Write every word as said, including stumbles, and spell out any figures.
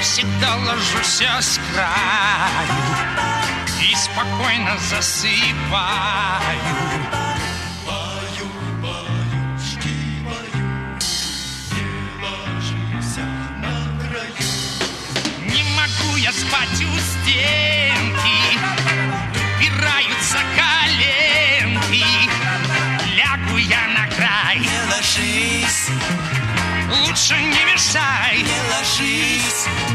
всегда ложусь с краю и спокойно засыпаю. Баю, баюшки, баю, не ложися на краю. Не могу я спать у стенки, упираются коленки. Лягу я на край. Не ложись, Лучше не мешай. не ложись.